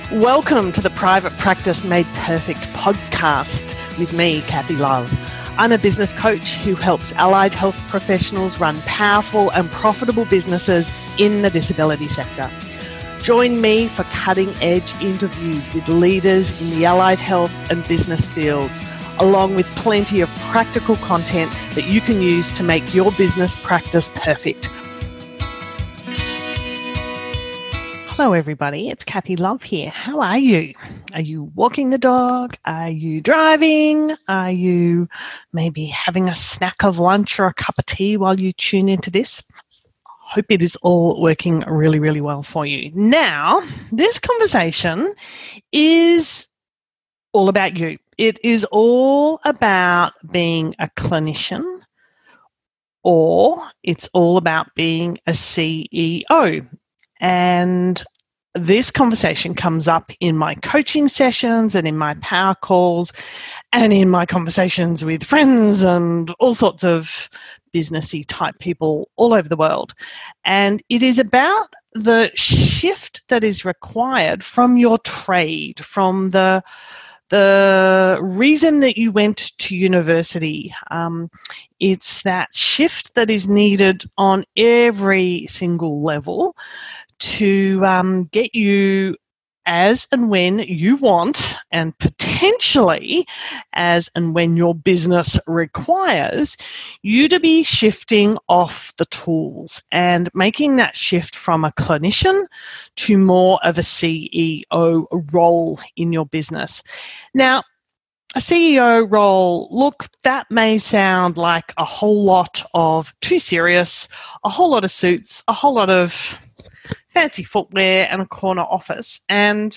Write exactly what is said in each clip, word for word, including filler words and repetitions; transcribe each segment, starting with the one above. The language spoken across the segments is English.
Welcome to the Private Practice Made Perfect podcast with me, Kathy Love. I'm a business coach who helps allied health professionals run powerful and profitable businesses in the disability sector. Join me for cutting-edge interviews with leaders in the allied health and business fields, along with plenty of practical content that you can use to make your business practice perfect. Hello everybody, it's Kathy Love here. How are you? Are you walking the dog? Are you driving? Are you maybe having a snack of lunch or a cup of tea while you tune into this? Hope it is all working really, really well for you. Now, this conversation is all about you. It is all about being a clinician, or it's all about being a C E O. And this conversation comes up in my coaching sessions and in my power calls and in my conversations with friends and all sorts of businessy type people all over the world. And it is about the shift that is required from your trade, from the the reason that you went to university. Um, it's that shift that is needed on every single level to um, get you as and when you want, and potentially as and when your business requires you to be shifting off the tools and making that shift from a clinician to more of a C E O role in your business. Now, a C E O role, look, that may sound like a whole lot of too serious, a whole lot of suits, a whole lot of fancy footwear and a corner office. And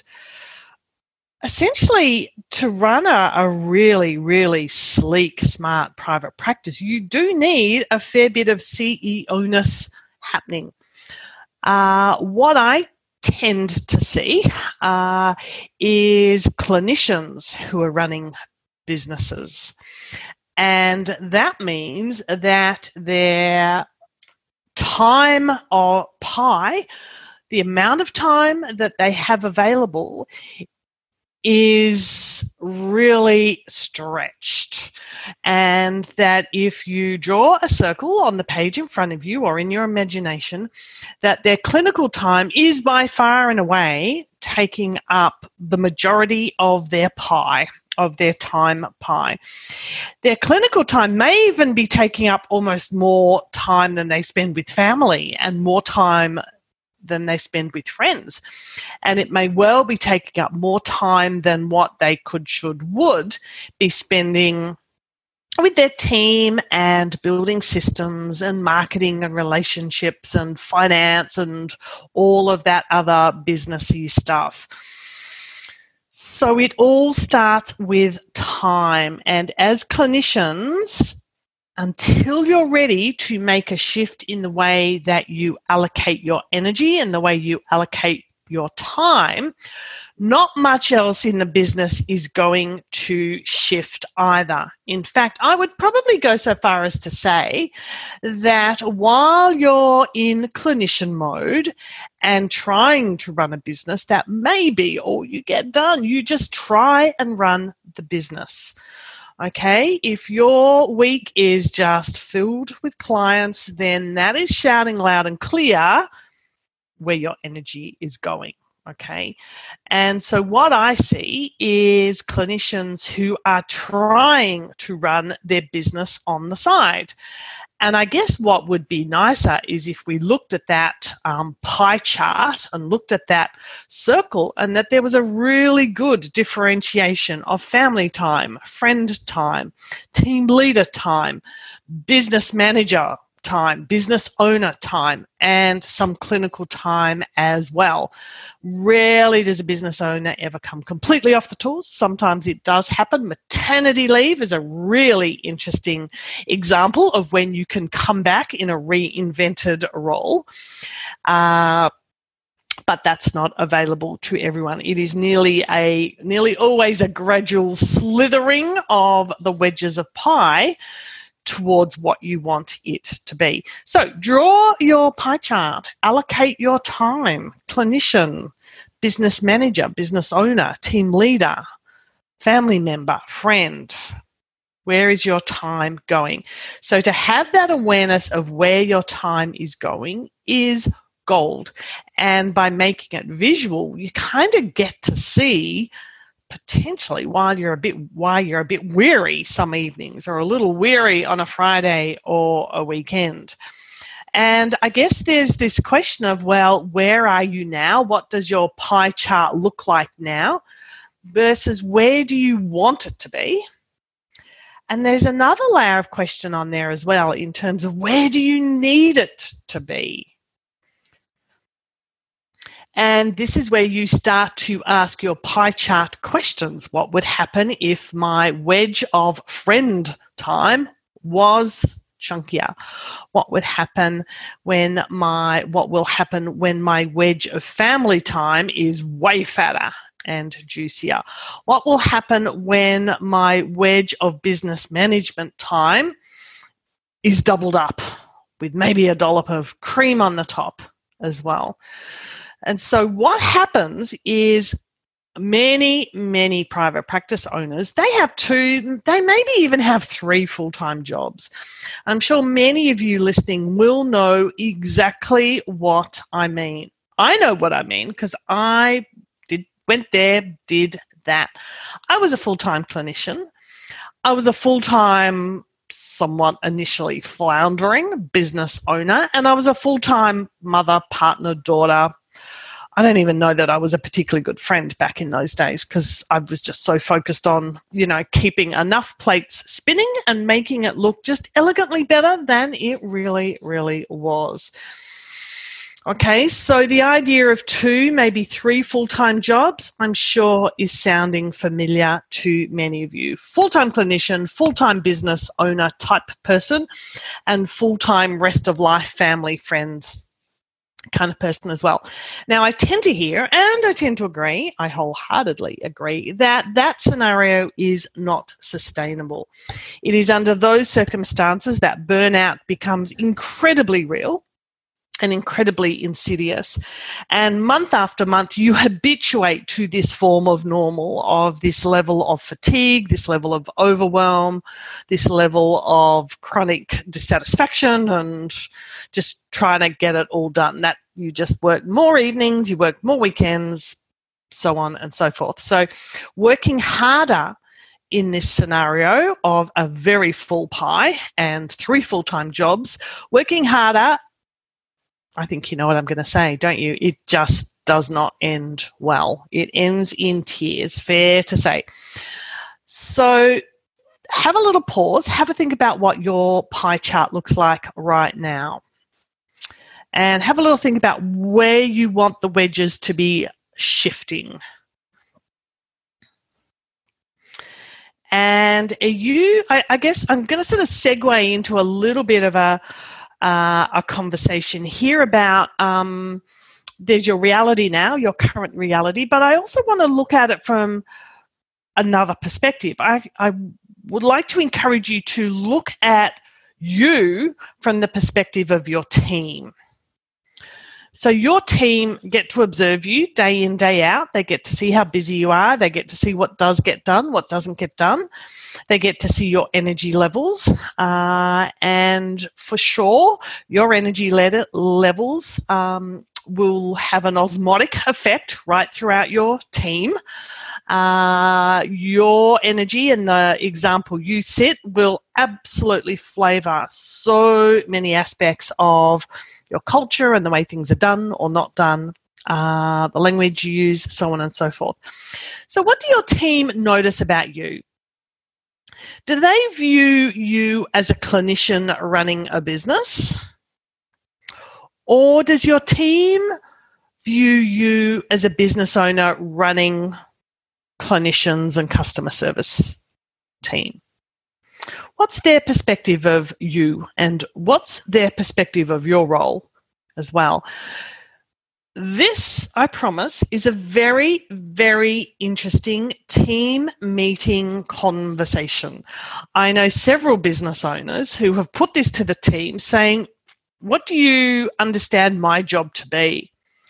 essentially, to run a, a really, really sleek, smart private practice, you do need a fair bit of C E O-ness happening. Uh, what I tend to see uh, is clinicians who are running businesses. And that means that their time or pie, the amount of time that they have available, is really stretched. And that if you draw a circle on the page in front of you or in your imagination, that their clinical time is by far and away taking up the majority of their pie, of their time pie. Their clinical time may even be taking up almost more time than they spend with family and more time than they spend with friends. And it may well be taking up more time than what they could, should, would be spending with their team and building systems and marketing and relationships and finance and all of that other businessy stuff. So it all starts with time. And as clinicians, until you're ready to make a shift in the way that you allocate your energy and the way you allocate your time, not much else in the business is going to shift either. In fact, I would probably go so far as to say that while you're in clinician mode and trying to run a business, that may be all you get done. You just try and run the business. Okay, if your week is just filled with clients, then that is shouting loud and clear where your energy is going. Okay, and so what I see is clinicians who are trying to run their business on the side. And I guess what would be nicer is if we looked at that um, pie chart and looked at that circle, and that there was a really good differentiation of family time, friend time, team leader time, business manager time, business owner time, and some clinical time as well. Rarely does a business owner ever come completely off the tools. Sometimes it does happen. Maternity leave is a really interesting example of when you can come back in a reinvented role. Uh, but that's not available to everyone. It is nearly a nearly always a gradual slithering of the wedges of pie towards what you want it to be. So draw your pie chart, allocate your time, clinician, business manager, business owner, team leader, family member, friend. Where is your time going? So to have that awareness of where your time is going is gold. And by making it visual, you kind of get to see potentially while you're a bit why you're a bit weary some evenings, or a little weary on a Friday or a weekend. And I guess there's this question of, well, where are you now? What does your pie chart look like now? Versus where do you want it to be? And there's another layer of question on there as well, in terms of where do you need it to be? And this is where you start to ask your pie chart questions. What would happen if my wedge of friend time was chunkier? What would happen when my, what will happen when my wedge of family time is way fatter and juicier? What will happen when my wedge of business management time is doubled up with maybe a dollop of cream on the top as well? And so what happens is many, many private practice owners, they have two, they maybe even have three full-time jobs. I'm sure many of you listening will know exactly what I mean. I know what I mean because I did went there, did that. I was a full-time clinician. I was a full-time, somewhat initially floundering business owner, and I was a full-time mother, partner, daughter. I don't even know that I was a particularly good friend back in those days because I was just so focused on, you know, keeping enough plates spinning and making it look just elegantly better than it really, really was. Okay, so the idea of two, maybe three full-time jobs, I'm sure is sounding familiar to many of you. Full-time clinician, full-time business owner type person, and full-time rest of life family, friends kind of person as well. Now, I tend to hear, and I tend to agree, I wholeheartedly agree, that that scenario is not sustainable. It is under those circumstances that burnout becomes incredibly real and incredibly insidious. And month after month, you habituate to this form of normal, of this level of fatigue, this level of overwhelm, this level of chronic dissatisfaction, and just trying to get it all done. That you just work more evenings, you work more weekends, so on and so forth. So working harder in this scenario of a very full pie and three full-time jobs, working harder, I think you know what I'm going to say, don't you? It just does not end well. It ends in tears, fair to say. So have a little pause, have a think about what your pie chart looks like right now. And have a little think about where you want the wedges to be shifting. And are you, I, I guess I'm going to sort of segue into a little bit of a Uh, a conversation here about um, there's your reality now, your current reality, but I also want to look at it from another perspective. I, I would like to encourage you to look at you from the perspective of your team. So your team get to observe you day in, day out. They get to see how busy you are. They get to see what does get done, what doesn't get done. They get to see your energy levels. Uh, and for sure, your energy le- levels um, will have an osmotic effect right throughout your team. Uh, your energy and the example you set will absolutely flavour so many aspects of your culture and the way things are done or not done, uh, the language you use, so on and so forth. So what do your team notice about you? Do they view you as a clinician running a business? Or does your team view you as a business owner running clinicians and customer service team? What's their perspective of you, and what's their perspective of your role as well? This, I promise, is a very, very interesting team meeting conversation. I know several business owners who have put this to the team saying, what do you understand my job to be?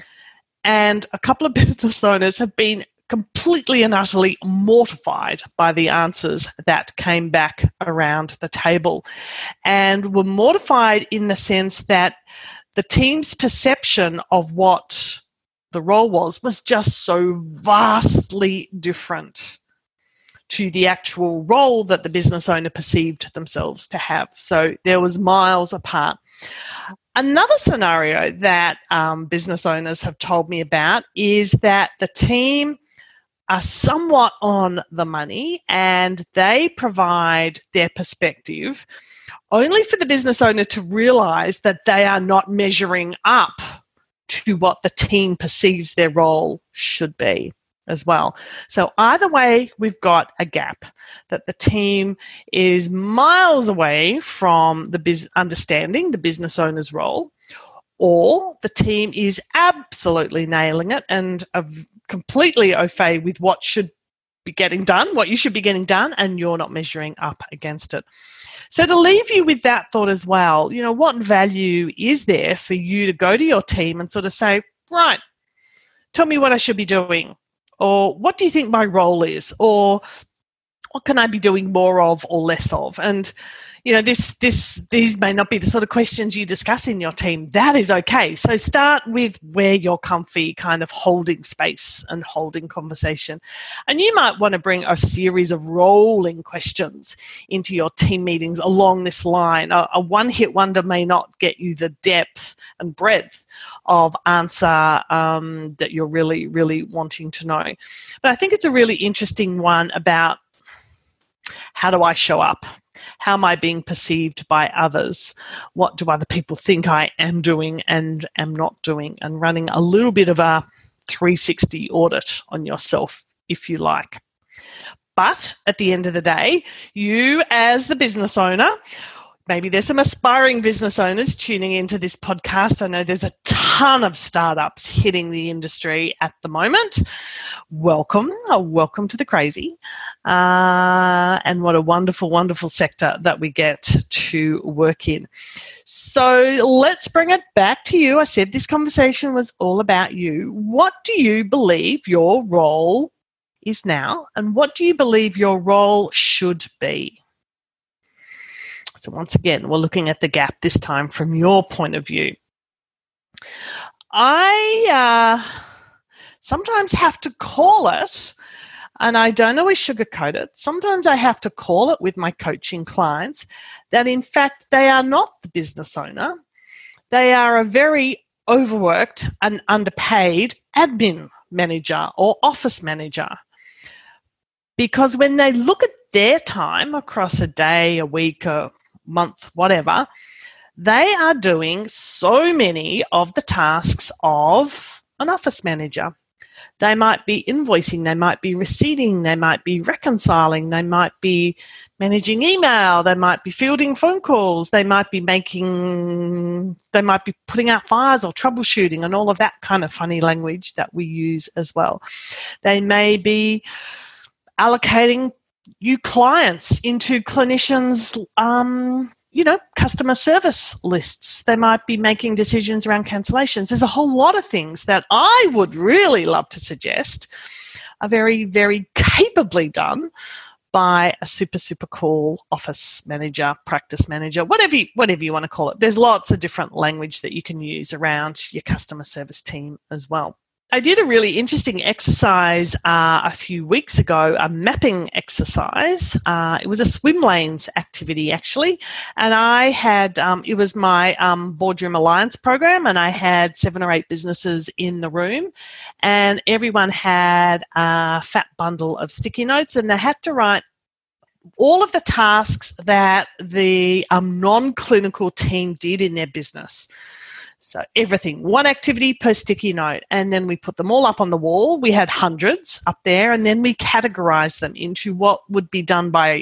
And a couple of business owners have been completely and utterly mortified by the answers that came back around the table, and were mortified in the sense that the team's perception of what the role was was just so vastly different to the actual role that the business owner perceived themselves to have. So there was miles apart. Another scenario that um, business owners have told me about is that the team are somewhat on the money and they provide their perspective only for the business owner to realise that they are not measuring up to what the team perceives their role should be as well. So either way, we've got a gap that the team is miles away from the biz- understanding the business owner's role, or the team is absolutely nailing it and are completely au fait with what should be getting done, what you should be getting done, and you're not measuring up against it. So to leave you with that thought as well, you know, what value is there for you to go to your team and sort of say, right, tell me what I should be doing, or what do you think my role is, or what can I be doing more of or less of? And you know, this, this, these may not be the sort of questions you discuss in your team. That is okay. So start with where you're comfy, kind of holding space and holding conversation. And you might want to bring a series of rolling questions into your team meetings along this line. A, a one-hit wonder may not get you the depth and breadth of answer um, that you're really, really wanting to know. But I think it's a really interesting one about how do I show up? How am I being perceived by others? What do other people think I am doing and am not doing? And running a little bit of a three sixty audit on yourself, if you like. But at the end of the day, you as the business owner, maybe there's some aspiring business owners tuning into this podcast. I know there's a ton of startups hitting the industry at the moment. Welcome, oh, welcome to the crazy. Uh, and what a wonderful, wonderful sector that we get to work in. So let's bring it back to you. I said this conversation was all about you. What do you believe your role is now, and what do you believe your role should be? So once again, we're looking at the gap this time from your point of view. I uh, sometimes have to call it, and I don't always sugarcoat it. Sometimes I have to call it with my coaching clients that in fact they are not the business owner. They are a very overworked and underpaid admin manager or office manager. Because when they look at their time across a day, a week, a month, whatever, they are doing so many of the tasks of an office manager. They might be invoicing, they might be receipting, they might be reconciling, they might be managing email, they might be fielding phone calls, they might be making, they might be putting out fires or troubleshooting and all of that kind of funny language that we use as well. They may be allocating new clients into clinicians' um, you know, customer service lists. They might be making decisions around cancellations. There's a whole lot of things that I would really love to suggest are very, very capably done by a super, super cool office manager, practice manager, whatever you, whatever you want to call it. There's lots of different language that you can use around your customer service team as well. I did a really interesting exercise uh, a few weeks ago, a mapping exercise. Uh, it was a swim lanes activity, actually. And I had, um, it was my um, Boardroom Alliance program, and I had seven or eight businesses in the room. And everyone had a fat bundle of sticky notes, and they had to write all of the tasks that the um, non-clinical team did in their business. So everything, one activity per sticky note, and then we put them all up on the wall. We had hundreds up there, and then we categorized them into what would be done by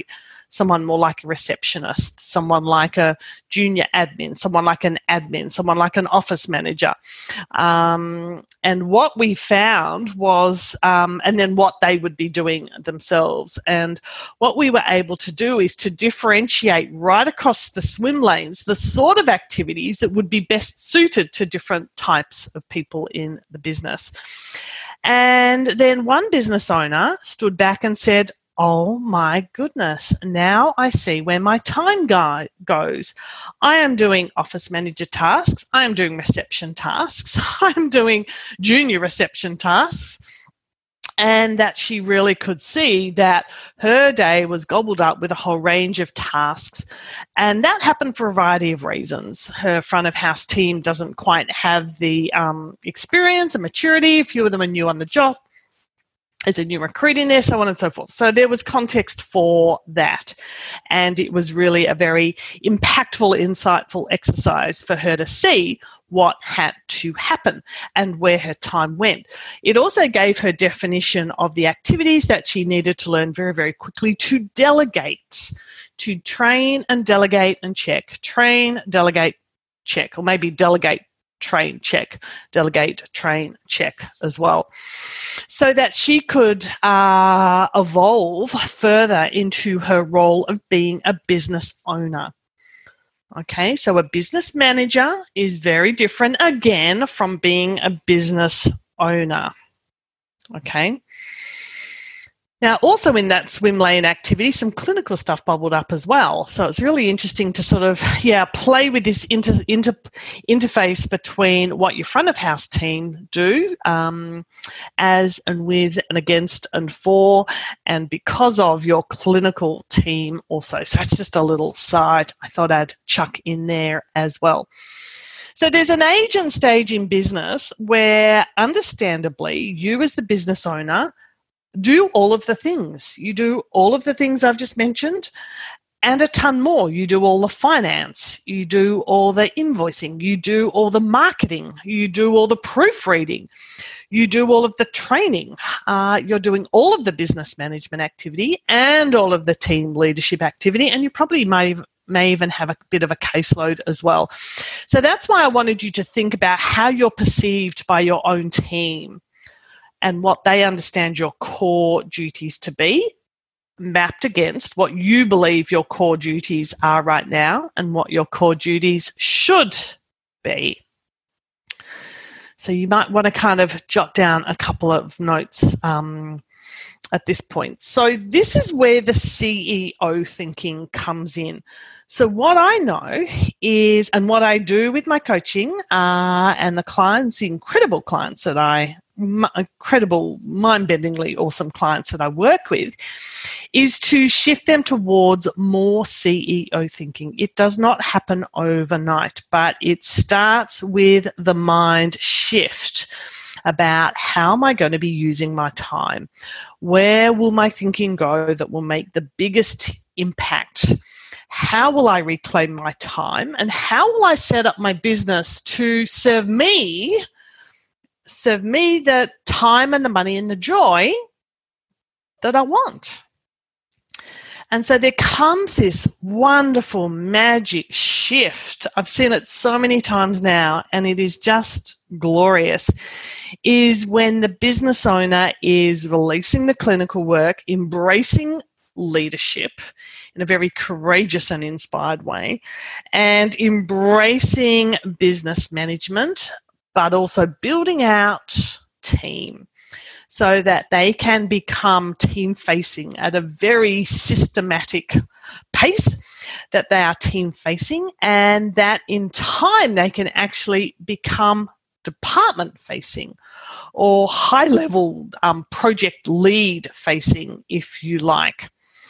someone more like a receptionist, someone like a junior admin, someone like an admin, someone like an office manager. Um, and what we found was, um, and then what they would be doing themselves. And what we were able to do is to differentiate right across the swim lanes the sort of activities that would be best suited to different types of people in the business. And then one business owner stood back and said, oh my goodness, now I see where my time go- goes. I am doing office manager tasks. I am doing reception tasks. I'm doing junior reception tasks. And that she really could see that her day was gobbled up with a whole range of tasks. And that happened for a variety of reasons. Her front of house team doesn't quite have the um, experience and maturity. A few of them are new on the job. There's a new recruit in there, so on and so forth. So there was context for that. And it was really a very impactful, insightful exercise for her to see what had to happen and where her time went. It also gave her definition of the activities that she needed to learn very, very quickly to delegate, to train and delegate and check, train, delegate, check, or maybe delegate, train, check, delegate, train, check as well, so that she could uh, evolve further into her role of being a business owner. Okay, so a business manager is very different, again, from being a business owner. Okay. Now, also in that swim lane activity, some clinical stuff bubbled up as well. So it's really interesting to sort of, yeah, play with this inter, inter, interface between what your front of house team do um, as and with and against and for and because of your clinical team also. So that's just a little side I thought I'd chuck in there as well. So there's an age and stage in business where, understandably, you as the business owner do all of the things. You do all of the things I've just mentioned and a ton more. You do all the finance. You do all the invoicing. You do all the marketing. You do all the proofreading. You do all of the training. Uh, you're doing all of the business management activity and all of the team leadership activity, and you probably may may even have a bit of a caseload as well. So that's why I wanted you to think about how you're perceived by your own team and what they understand your core duties to be, mapped against what you believe your core duties are right now and what your core duties should be. So you might want to kind of jot down a couple of notes um, at this point. So this is where the C E O thinking comes in. So what I know is, and what I do with my coaching uh, and the clients, the incredible clients that I incredible, mind-bendingly awesome clients that I work with, is to shift them towards more C E O thinking. It does not happen overnight, but it starts with the mind shift about how am I going to be using my time? Where will my thinking go that will make the biggest impact? How will I reclaim my time? And how will I set up my business to serve me serve me the time and the money and the joy that I want? And so there comes this wonderful magic shift. I've seen it so many times now, and it is just glorious, is when the business owner is releasing the clinical work, embracing leadership in a very courageous and inspired way, and embracing business management, but also building out team so that they can become team-facing at a very systematic pace, that they are team-facing, and that in time they can actually become department-facing or high-level um, project lead-facing, if you like.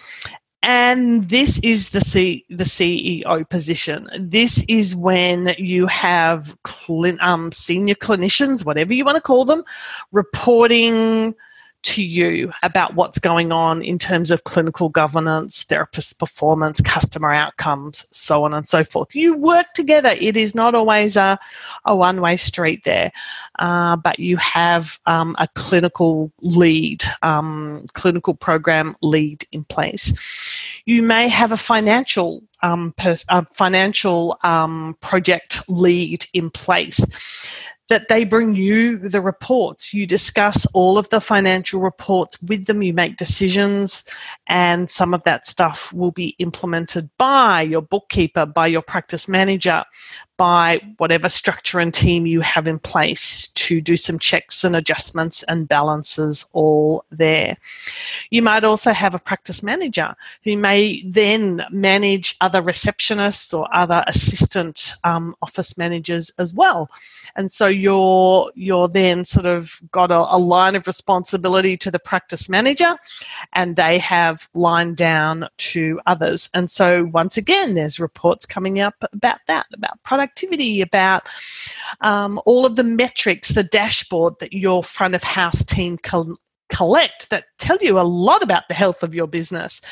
And this is the C, the C E O position. This is when you have clin, um, senior clinicians, whatever you want to call them, reporting to you about what's going on in terms of clinical governance, therapist performance, customer outcomes, so on and so forth. You work together. It is not always a, a one-way street there, uh, but you have um, a clinical lead, um, clinical program lead in place. You may have a financial um, pers- a financial um, project lead in place, that they bring you the reports. You discuss all of the financial reports with them. You make decisions, and some of that stuff will be implemented by your bookkeeper, by your practice manager, by whatever structure and team you have in place to do some checks and adjustments and balances all there. You might also have a practice manager who may then manage other receptionists or other assistant um, office managers as well. And so you're you're then sort of got a, a line of responsibility to the practice manager, and they have line down to others. And so once again, there's reports coming up about that, about productivity, about um, all of the metrics, the dashboard that your front of house team col- collect that tell you a lot about the health of your business.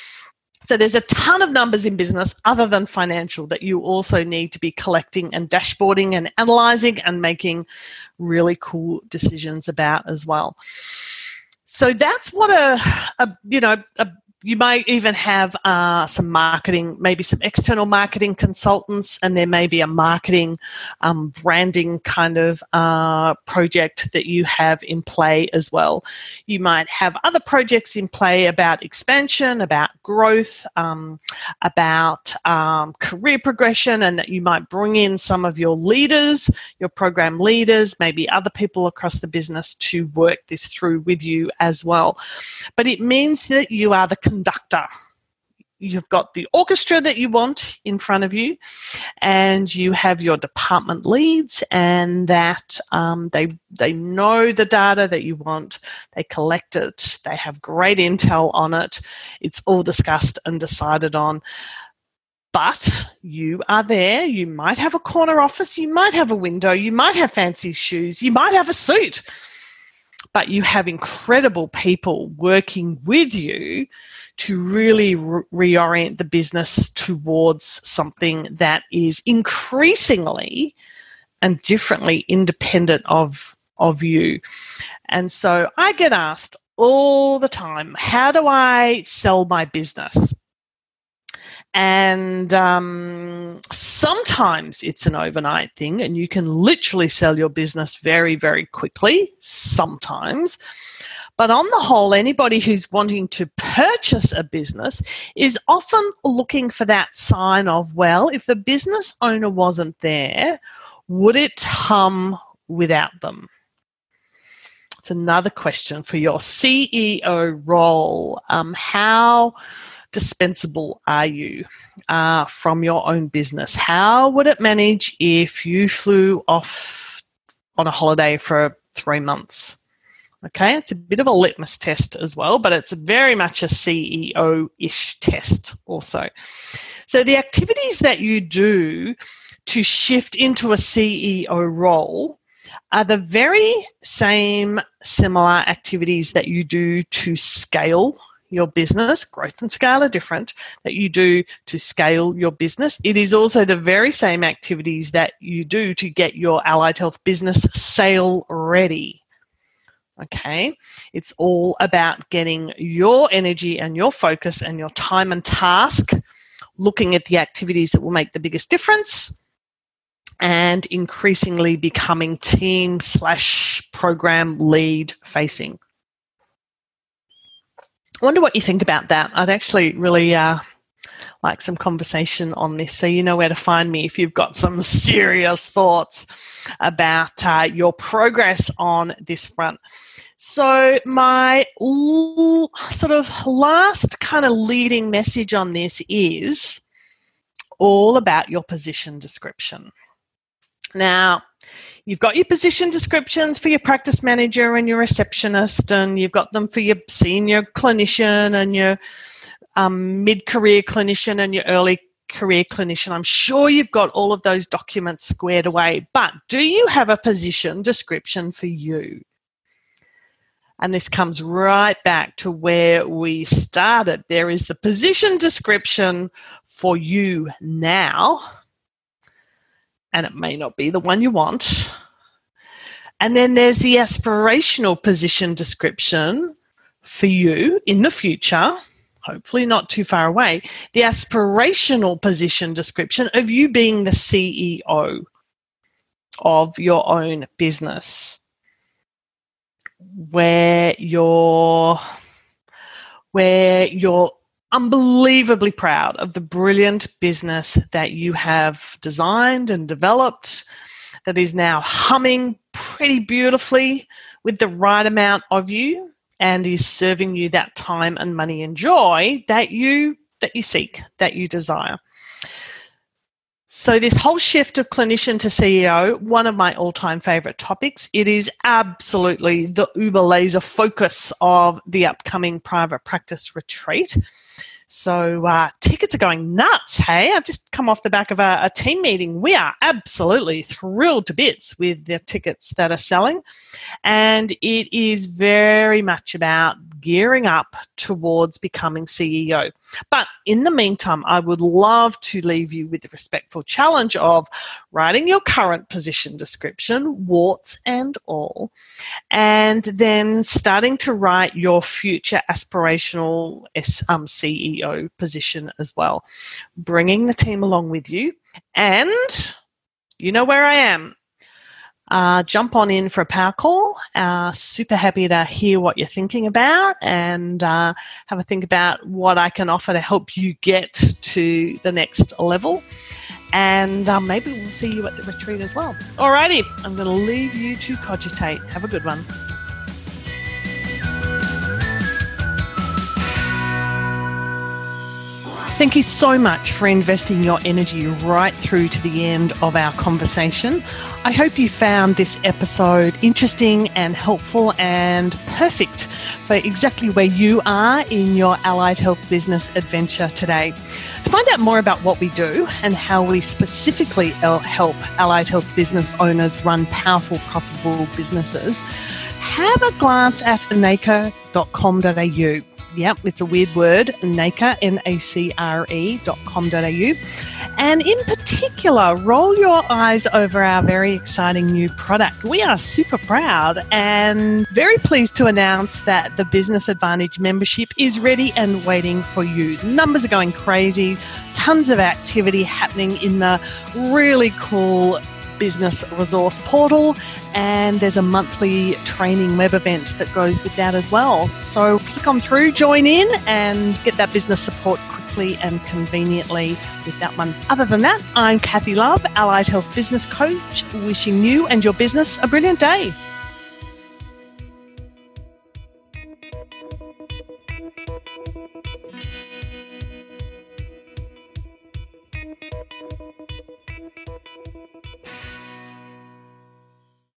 So there's a ton of numbers in business other than financial that you also need to be collecting and dashboarding and analysing and making really cool decisions about as well. So that's what a, a you know, a you may even have uh, some marketing, maybe some external marketing consultants, and there may be a marketing um, branding kind of uh, project that you have in play as well. You might have other projects in play about expansion, about growth, um, about um, career progression, and that you might bring in some of your leaders, your program leaders, maybe other people across the business to work this through with you as well. But it means that you are the conductor. You've got the orchestra that you want in front of you, and you have your department leads, and that um, they they know the data that you want. They collect it. They have great intel on it. It's all discussed and decided on. But you are there. You might have a corner office. You might have a window. You might have fancy shoes. You might have a suit. But you have incredible people working with you to really re- reorient the business towards something that is increasingly and differently independent of, of you. And so I get asked all the time, how do I sell my business? And um, sometimes it's an overnight thing, and you can literally sell your business very, very quickly, sometimes. But on the whole, anybody who's wanting to purchase a business is often looking for that sign of, well, if the business owner wasn't there, would it hum without them? It's another question for your C E O role. Um, how dispensable are you uh, from your own business? How would it manage if you flew off on a holiday for three months? Okay, it's a bit of a litmus test as well, but it's very much a C E O-ish test also. So the activities that you do to shift into a C E O role are the very same similar activities that you do to scale your business. Growth and scale are different, that you do to scale your business. It is also the very same activities that you do to get your allied health business sale ready. Okay, it's all about getting your energy and your focus and your time and task, looking at the activities that will make the biggest difference, and increasingly becoming team slash program lead facing. I wonder what you think about that. I'd actually really uh, like some conversation on this, so you know where to find me if you've got some serious thoughts about uh, your progress on this front. So my l- sort of last kind of leading message on this is all about your position description. Now, you've got your position descriptions for your practice manager and your receptionist, and you've got them for your senior clinician and your um, mid-career clinician and your early career clinician. I'm sure you've got all of those documents squared away, but do you have a position description for you? And this comes right back to where we started. There is the position description for you now, and it may not be the one you want. And then there's the aspirational position description for you in the future, hopefully not too far away, the aspirational position description of you being the C E O of your own business, where you're, where you're unbelievably proud of the brilliant business that you have designed and developed that is now humming pretty beautifully with the right amount of you and is serving you that time and money and joy that you that you seek, that you desire. So this whole shift of clinician to C E O, one of my all-time favorite topics. It is absolutely the uber laser focus of the upcoming private practice retreat. So uh, tickets are going nuts, hey? I've just come off the back of a, a team meeting. We are absolutely thrilled to bits with the tickets that are selling. And it is very much about gearing up towards becoming C E O. But in the meantime, I would love to leave you with the respectful challenge of writing your current position description, warts and all, and then starting to write your future aspirational um, C E O position as well, bringing the team along with you. And you know where I am. Uh, jump on in for a power call. Uh, super happy to hear what you're thinking about and uh, have a think about what I can offer to help you get to the next level. And uh, maybe we'll see you at the retreat as well. Alrighty, I'm going to leave you to cogitate. Have a good one. Thank you so much for investing your energy right through to the end of our conversation. I hope you found this episode interesting and helpful and perfect for exactly where you are in your allied health business adventure today. To find out more about what we do and how we specifically help allied health business owners run powerful, profitable businesses, have a glance at nacre dot com dot a u. Yep, it's a weird word, Nacre, N A C R E dot com dot a u. And in particular, roll your eyes over our very exciting new product. We are super proud and very pleased to announce that the Business Advantage membership is ready and waiting for you. Numbers are going crazy, tons of activity happening in the really cool business resource portal, and there's a monthly training web event that goes with that as well. So click on through, join in, and get that business support quickly and conveniently with that one. Other than that, I'm Kathy Love, Allied Health Business Coach, wishing you and your business a brilliant day.